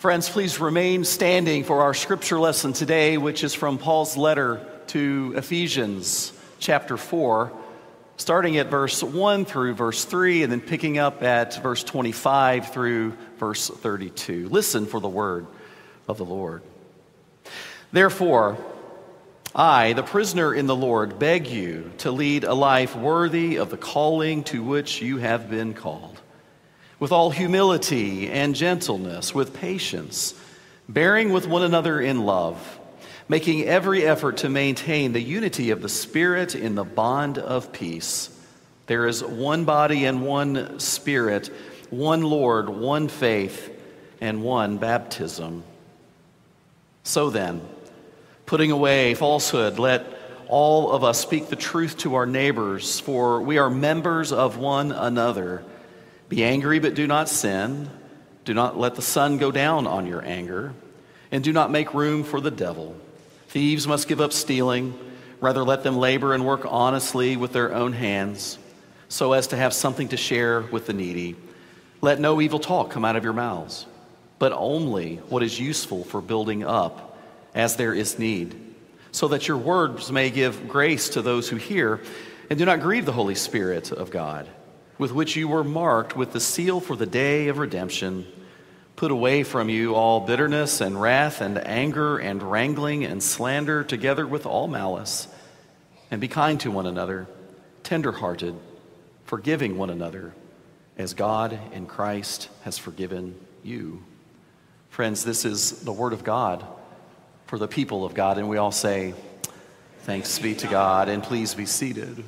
Friends, please remain standing for our scripture lesson today, which is from Paul's letter to Ephesians chapter 4, starting at verse 1 through verse 3, and then picking up at verse 25 through verse 32. Listen for the word of the Lord. Therefore, I, the prisoner in the Lord, beg you to lead a life worthy of the calling to which you have been called, with all humility and gentleness, with patience, bearing with one another in love, making every effort to maintain the unity of the Spirit in the bond of peace. There is one body and one Spirit, one Lord, one faith, and one baptism. So then, putting away falsehood, let all of us speak the truth to our neighbors, for we are members of one another. Be angry, but do not sin. Do not let the sun go down on your anger, and do not make room for the devil. Thieves must give up stealing. Rather, let them labor and work honestly with their own hands, so as to have something to share with the needy. Let no evil talk come out of your mouths, but only what is useful for building up, as there is need, so that your words may give grace to those who hear, and do not grieve the Holy Spirit of God, with which you were marked with the seal for the day of redemption. Put away from you all bitterness and wrath and anger and wrangling and slander, together with all malice. And be kind to one another, tender-hearted, forgiving one another, as God in Christ has forgiven you. Friends, this is the word of God for the people of God, and we all say, thanks be to God, and please be seated.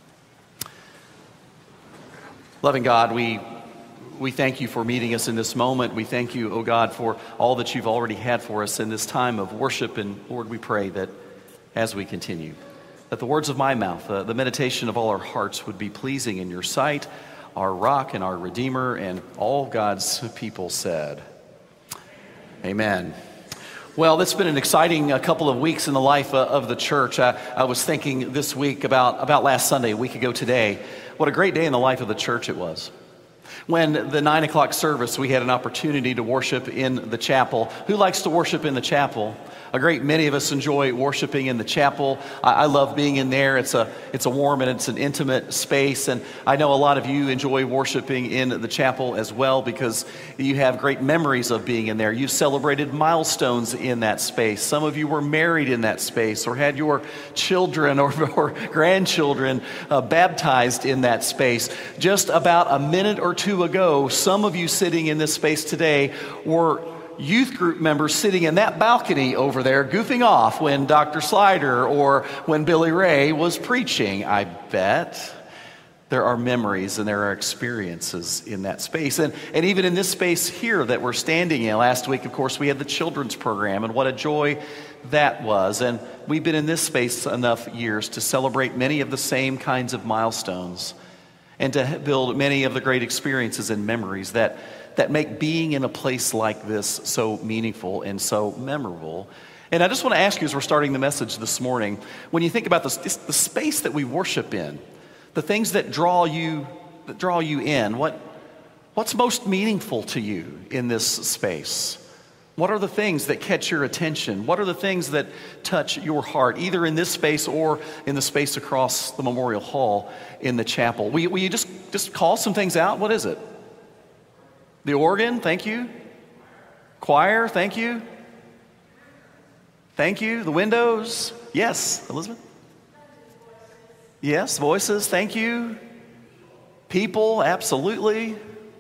Loving God, we thank you for meeting us in this moment. We thank you, oh God, for all that you've already had for us in this time of worship. And Lord, we pray that as we continue, that the words of my mouth, the meditation of all our hearts would be pleasing in your sight, our rock and our redeemer, and all God's people said, amen. Well, it's been an exciting couple of weeks in the life of the church. I was thinking this week about last Sunday, a week ago today, what a great day in the life of the church it was. When the 9 o'clock service, we had an opportunity to worship in the chapel. Who likes to worship in the chapel? A great many of us enjoy worshiping in the chapel. I love being in there. It's a warm and it's an intimate space. And I know a lot of you enjoy worshiping in the chapel as well because you have great memories of being in there. You've celebrated milestones in that space. Some of you were married in that space or had your children or grandchildren baptized in that space. Just about a minute or two ago, some of you sitting in this space today were youth group members sitting in that balcony over there goofing off when Dr. Slider or when Billy Ray was preaching. I bet there are memories and there are experiences in that space. And even in this space here that we're standing in, last week, of course, we had the children's program, and what a joy that was. And we've been in this space enough years to celebrate many of the same kinds of milestones and to build many of the great experiences and memories that make being in a place like this so meaningful and so memorable. And I just want to ask you as we're starting the message this morning, when you think about the space that we worship in, the things that draw you in, what's most meaningful to you in this space? What are the things that catch your attention? What are the things that touch your heart, either in this space or in the space across the Memorial Hall in the chapel? Will you just call some things out? What is it? The organ, thank you. Choir, thank you. Thank you. The windows, yes. Elizabeth? Yes, voices, thank you. People, absolutely.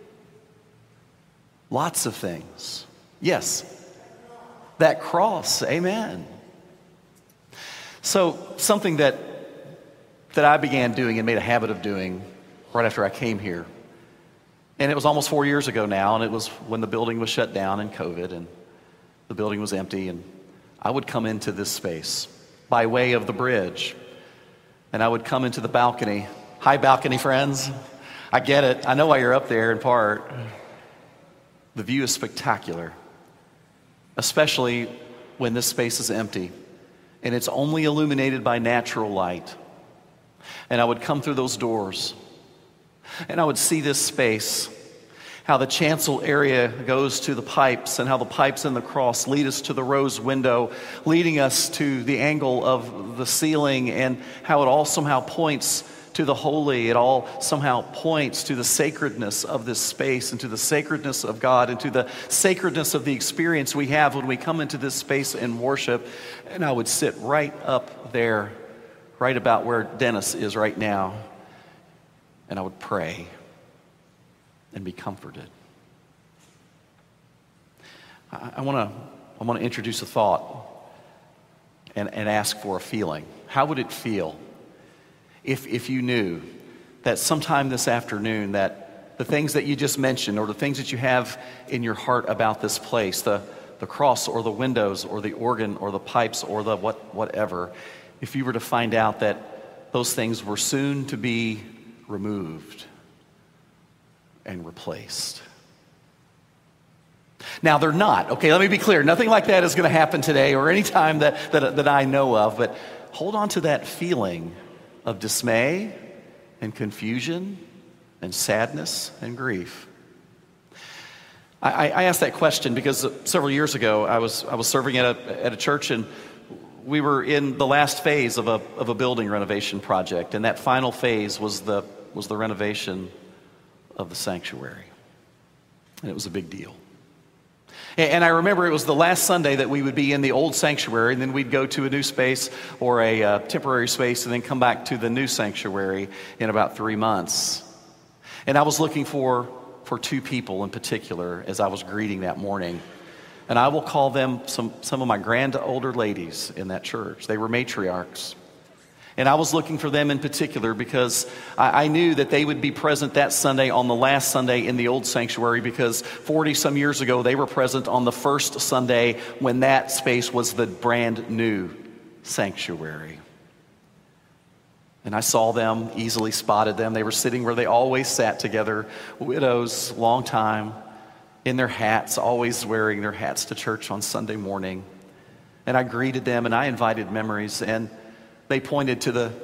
Lots of things. Yes. That cross, amen. So something that I began doing and made a habit of doing right after I came here, and it was almost 4 years ago now, and it was when the building was shut down in COVID, and the building was empty, and I would come into this space by way of the bridge, and I would come into the balcony. Hi, balcony friends. I get it. I know why you're up there in part. The view is spectacular, especially when this space is empty, and it's only illuminated by natural light. And I would come through those doors, and I would see this space, how the chancel area goes to the pipes, and how the pipes and the cross lead us to the rose window, leading us to the angle of the ceiling, and how it all somehow points to the holy. It all somehow points to the sacredness of this space, and to the sacredness of God, and to the sacredness of the experience we have when we come into this space and worship. And I would sit right up there, right about where Dennis is right now, and I would pray and be comforted. I want to introduce a thought and ask for a feeling. How would it feel if you knew that sometime this afternoon that the things that you just mentioned, or the things that you have in your heart about this place, the cross or the windows or the organ or the pipes or the whatever, if you were to find out that those things were soon to be removed and replaced? Now, they're not. Okay, let me be clear. Nothing like that is going to happen today or any time that I know of. But hold on to that feeling of dismay and confusion and sadness and grief. I asked that question because several years ago I was serving at a church, and we were in the last phase of a building renovation project, and that final phase was the renovation of the sanctuary, and it was a big deal. And I remember it was the last Sunday that we would be in the old sanctuary, and then we'd go to a new space or a temporary space, and then come back to the new sanctuary in about 3 months. And I was looking for two people in particular as I was greeting that morning. And I will call them some of my grand older ladies in that church. They were matriarchs. And I was looking for them in particular because I knew that they would be present that Sunday on the last Sunday in the old sanctuary, because 40-some years ago they were present on the first Sunday when that space was the brand new sanctuary. And I saw them, easily spotted them. They were sitting where they always sat together, widows, long time, in their hats, always wearing their hats to church on Sunday morning. And I greeted them, and I invited memories, and they pointed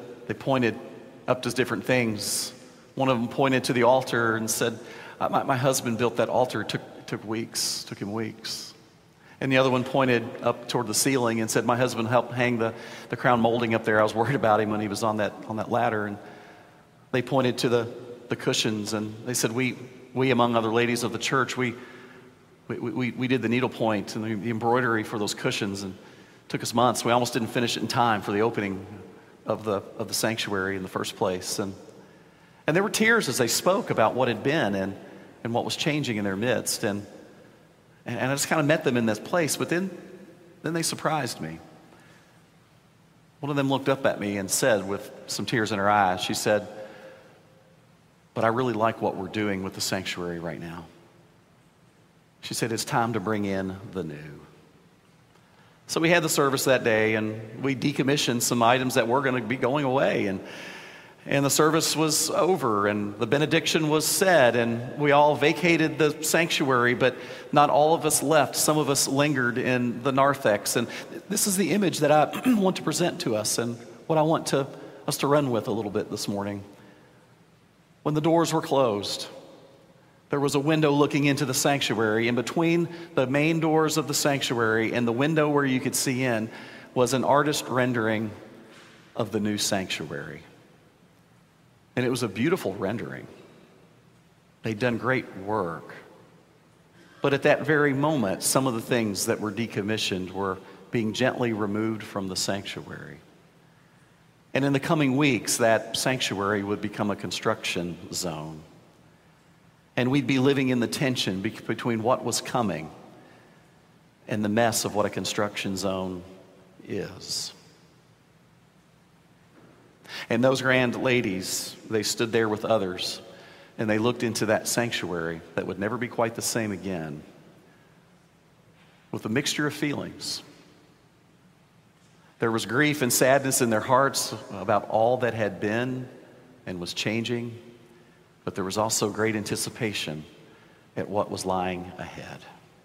up to different things. One of them pointed to the altar and said, my husband built that altar. It took him weeks. And the other one pointed up toward the ceiling and said, my husband helped hang the crown molding up there. I was worried about him when he was on that ladder. And they pointed to the cushions, and they said, we among other ladies of the church, we did the needlepoint and the embroidery for those cushions, and it took us months. We almost didn't finish it in time for the opening of the sanctuary in the first place. And there were tears as they spoke about what had been and what was changing in their midst. And I just kind of met them in this place, but then they surprised me. One of them looked up at me and said, with some tears in her eyes, she said, but I really like what we're doing with the sanctuary right now. She said, it's time to bring in the new. So we had the service that day, and we decommissioned some items that were going to be going away, and the service was over, and the benediction was said, and we all vacated the sanctuary, but not all of us left. Some of us lingered in the narthex, and this is the image that I want to present to us, and what I want us to run with a little bit this morning. When the doors were closed, there was a window looking into the sanctuary. In between the main doors of the sanctuary and the window where you could see in was an artist rendering of the new sanctuary. And it was a beautiful rendering. They'd done great work. But at that very moment, some of the things that were decommissioned were being gently removed from the sanctuary. And in the coming weeks, that sanctuary would become a construction zone. And we'd be living in the tension between what was coming and the mess of what a construction zone is. And those grand ladies, they stood there with others, and they looked into that sanctuary that would never be quite the same again, with a mixture of feelings. There was grief and sadness in their hearts about all that had been and was changing. But there was also great anticipation at what was lying ahead.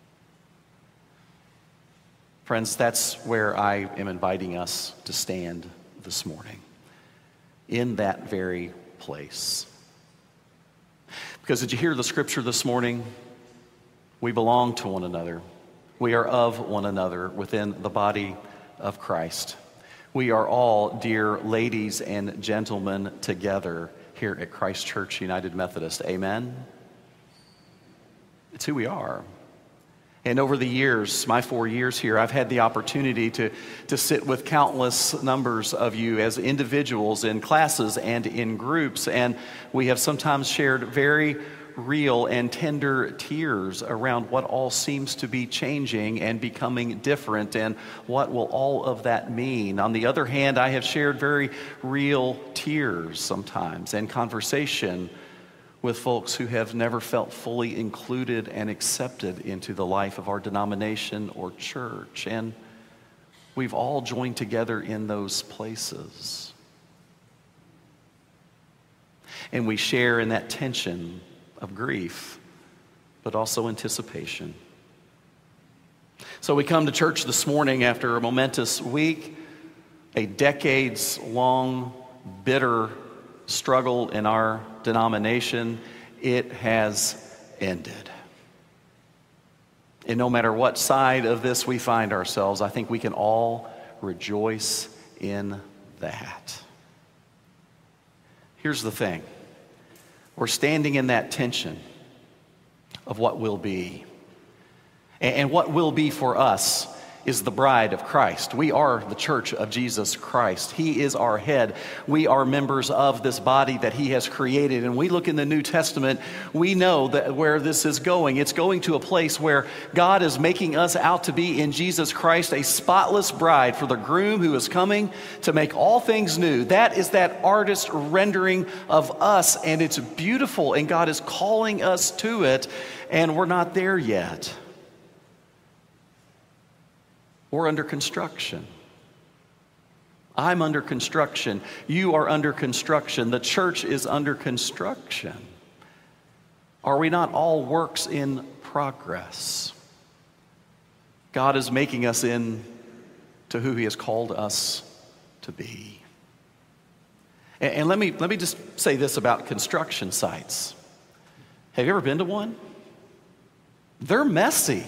Friends, that's where I am inviting us to stand this morning, in that very place. Because did you hear the scripture this morning? We belong to one another. We are of one another within the body of Christ. We are all dear ladies and gentlemen together here at Christ Church United Methodist. Amen? It's who we are. And over the years, my 4 years here, I've had the opportunity to sit with countless numbers of you as individuals in classes and in groups. And we have sometimes shared very real and tender tears around what all seems to be changing and becoming different, and what will all of that mean. On the other hand, I have shared very real tears sometimes and conversation with folks who have never felt fully included and accepted into the life of our denomination or church. And we've all joined together in those places. And we share in that tension of grief, but also anticipation. So we come to church this morning after a momentous week, a decades-long, bitter struggle in our denomination. It has ended. And no matter what side of this we find ourselves, I think we can all rejoice in that. Here's the thing. We're standing in that tension of what will be. And what will be for us is the bride of Christ. We are the church of Jesus Christ. He is our head. We are members of this body that he has created. And we look in the New Testament, we know that where this is going. It's going to a place where God is making us out to be in Jesus Christ a spotless bride for the groom who is coming to make all things new. That is that artist rendering of us, and it's beautiful, and God is calling us to it, and we're not there yet. We're under construction. I'm under construction. You are under construction. The church is under construction. Are we not all works in progress? God is making us into who he has called us to be. And let me just say this about construction sites. Have you ever been to one? They're messy.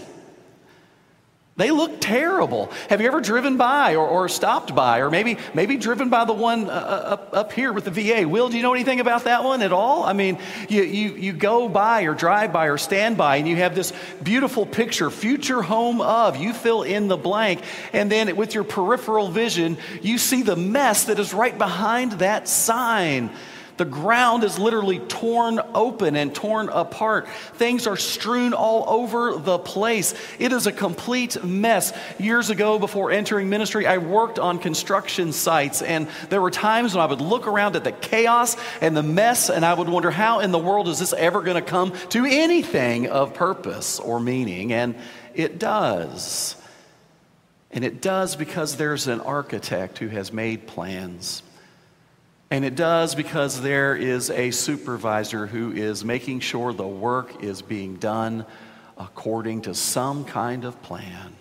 They look terrible. Have you ever driven by or stopped by, or maybe driven by the one up here with the VA? Will, do you know anything about that one at all? I mean, you go by or drive by or stand by, and you have this beautiful picture, future home of, you fill in the blank, and then with your peripheral vision, you see the mess that is right behind that sign. The ground is literally torn open and torn apart. Things are strewn all over the place. It is a complete mess. Years ago, before entering ministry, I worked on construction sites, and there were times when I would look around at the chaos and the mess, and I would wonder, how in the world is this ever going to come to anything of purpose or meaning? And it does. And it does because there's an architect who has made plans. And it does because there is a supervisor who is making sure the work is being done according to some kind of plan.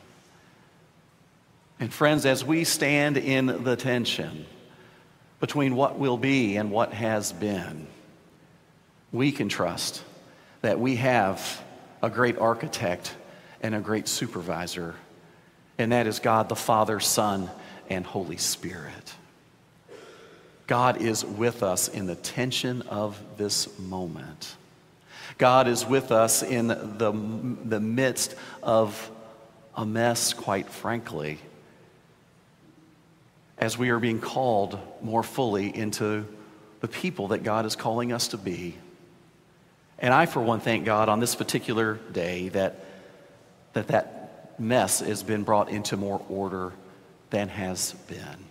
And friends, as we stand in the tension between what will be and what has been, we can trust that we have a great architect and a great supervisor, and that is God the Father, Son, and Holy Spirit. God is with us in the tension of this moment. God is with us in the midst of a mess, quite frankly, as we are being called more fully into the people that God is calling us to be. And I, for one, thank God on this particular day that mess has been brought into more order than has been.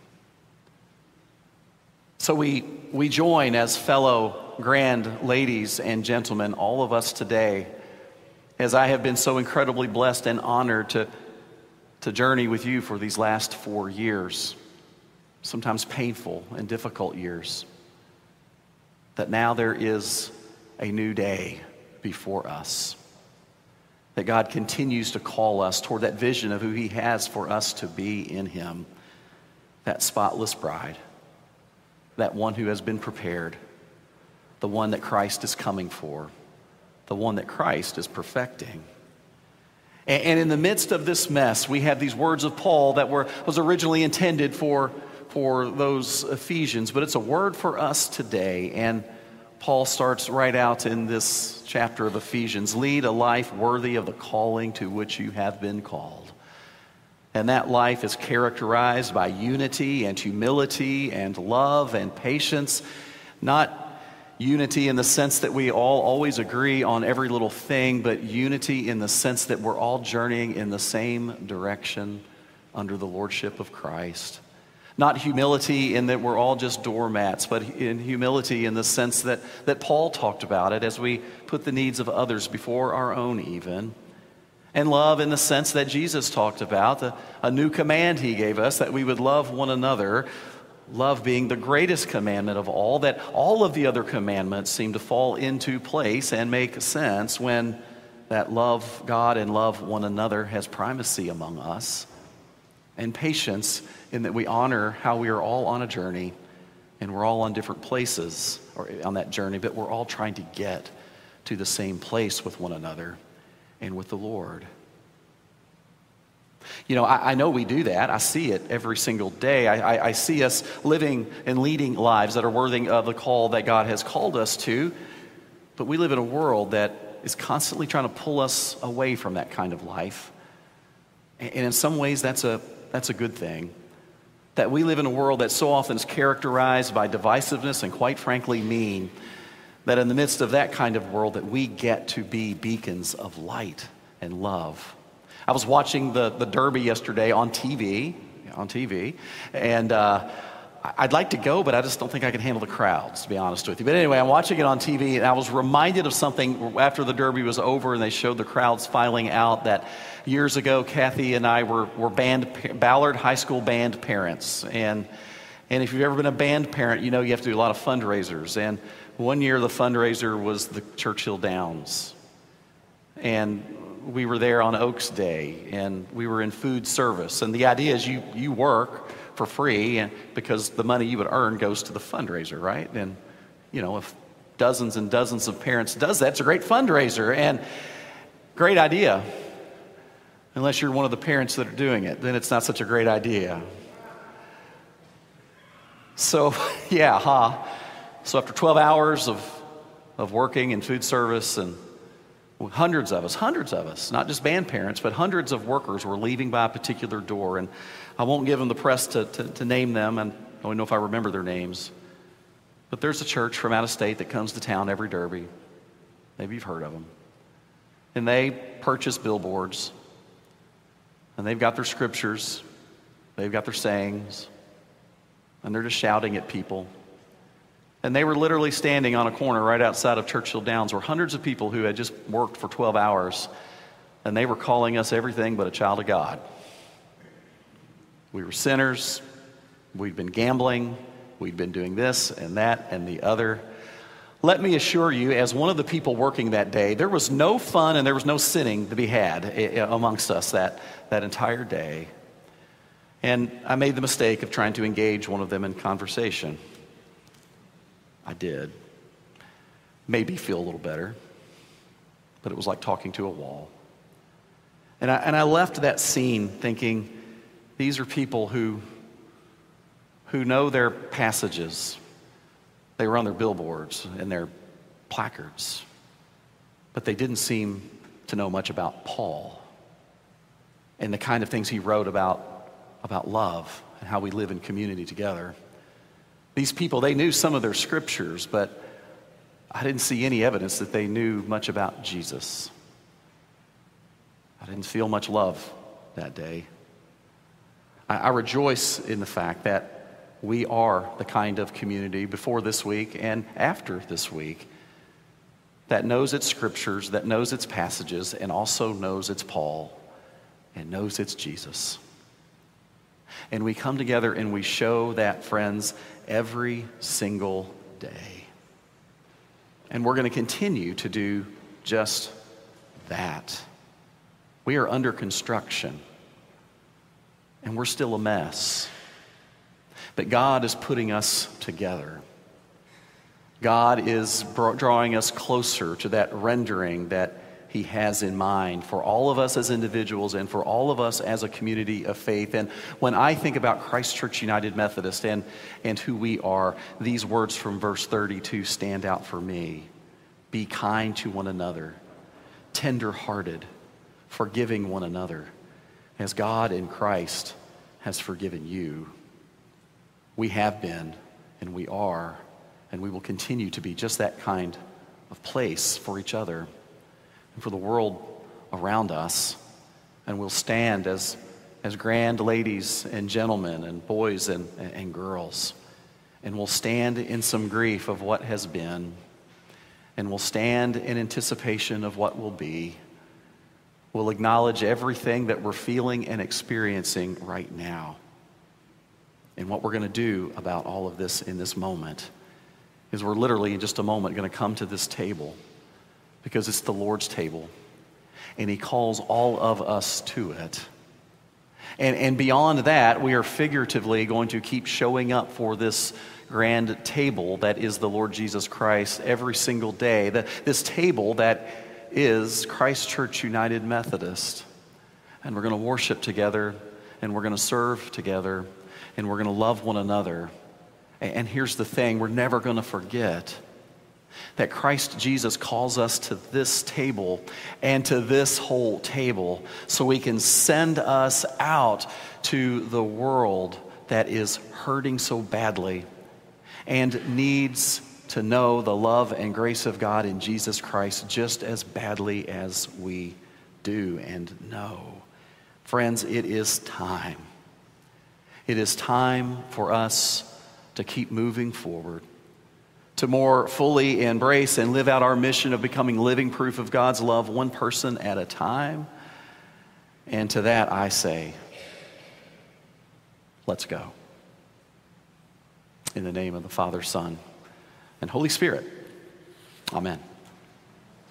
So we join as fellow grand ladies and gentlemen, all of us today, as I have been so incredibly blessed and honored to journey with you for these last 4 years, sometimes painful and difficult years, that now there is a new day before us, that God continues to call us toward that vision of who he has for us to be in him, that spotless bride, that one who has been prepared, the one that Christ is coming for, the one that Christ is perfecting. And in the midst of this mess, we have these words of Paul that was originally intended for those Ephesians, but it's a word for us today. And Paul starts right out in this chapter of Ephesians: lead a life worthy of the calling to which you have been called. And that life is characterized by unity and humility and love and patience, not unity in the sense that we all always agree on every little thing, but unity in the sense that we're all journeying in the same direction under the lordship of Christ. Not humility in that we're all just doormats, but in humility in the sense that Paul talked about it, as we put the needs of others before our own even. And love in the sense that Jesus talked about, a new command he gave us, that we would love one another. Love being the greatest commandment of all, that all of the other commandments seem to fall into place and make sense when that love God and love one another has primacy among us. And patience in that we honor how we are all on a journey, and we're all on different places on that journey, but we're all trying to get to the same place with one another and with the Lord. You know, I know we do that. I see it every single day. I see us living and leading lives that are worthy of the call that God has called us to. But we live in a world that is constantly trying to pull us away from that kind of life. And in some ways, that's a good thing. That we live in a world that so often is characterized by divisiveness and, quite frankly, mean. That in the midst of that kind of world, that we get to be beacons of light and love. I was watching the Derby yesterday on TV, and I'd like to go, but I just don't think I can handle the crowds, to be honest with you. But anyway, I'm watching it on TV, and I was reminded of something after the Derby was over and they showed the crowds filing out, that years ago, Kathy and I were Ballard High School band parents. And if you've ever been a band parent, you know you have to do a lot of fundraisers. And one year the fundraiser was the Churchill Downs. And we were there on Oaks Day, and we were in food service. And the idea is you work for free, and because the money you would earn goes to the fundraiser, right? And, you know, if dozens and dozens of parents does that, it's a great fundraiser and great idea. Unless you're one of the parents that are doing it, then it's not such a great idea. So, So after 12 hours of working in food service, and hundreds of us, not just band parents, but hundreds of workers were leaving by a particular door. And I won't give them the press to name them, and I don't know if I remember their names. But there's a church from out of state that comes to town every Derby. Maybe you've heard of them. And they purchase billboards. And they've got their scriptures. They've got their sayings. And they're just shouting at people. And they were literally standing on a corner right outside of Churchill Downs where hundreds of people who had just worked for 12 hours, and they were calling us everything but a child of God. We were sinners. We'd been gambling. We'd been doing this and that and the other. Let me assure you, as one of the people working that day, there was no fun and there was no sinning to be had amongst us that entire day. And I made the mistake of trying to engage one of them in conversation. I did. Made me feel a little better, but it was like talking to a wall. And I left that scene thinking, these are people who know their passages. They were on their billboards and their placards, but they didn't seem to know much about Paul and the kind of things he wrote about love and how we live in community together. These people, they knew some of their scriptures, but I didn't see any evidence that they knew much about Jesus. I didn't feel much love that day. I rejoice in the fact that we are the kind of community before this week and after this week that knows its scriptures, that knows its passages, and also knows its Paul and knows its Jesus. And we come together and we show that, friends, every single day. And we're going to continue to do just that. We are under construction, and we're still a mess. But God is putting us together. God is drawing us closer to that rendering that he has in mind for all of us as individuals and for all of us as a community of faith. And when I think about Christ Church United Methodist and who we are, these words from verse 32 stand out for me. Be kind to one another, tender-hearted, forgiving one another, as God in Christ has forgiven you. We have been, and we are, and we will continue to be just that kind of place for each other and for the world around us. And we'll stand as grand ladies and gentlemen and boys and girls. And we'll stand in some grief of what has been. And we'll stand in anticipation of what will be. We'll acknowledge everything that we're feeling and experiencing right now. And what we're going to do about all of this in this moment is we're literally in just a moment going to come to this table because it's the Lord's table. And he calls all of us to it. And beyond that, we are figuratively going to keep showing up for this grand table that is the Lord Jesus Christ every single day. This table that is Christ Church United Methodist. And we're going to worship together, and we're going to serve together, and we're going to love one another. And here's the thing, we're never going to forget that Christ Jesus calls us to this table and to this whole table so he can send us out to the world that is hurting so badly and needs to know the love and grace of God in Jesus Christ just as badly as we do and know. Friends, it is time. It is time for us to keep moving forward, to more fully embrace and live out our mission of becoming living proof of God's love, one person at a time. And to that I say, let's go. In the name of the Father, Son, and Holy Spirit. Amen.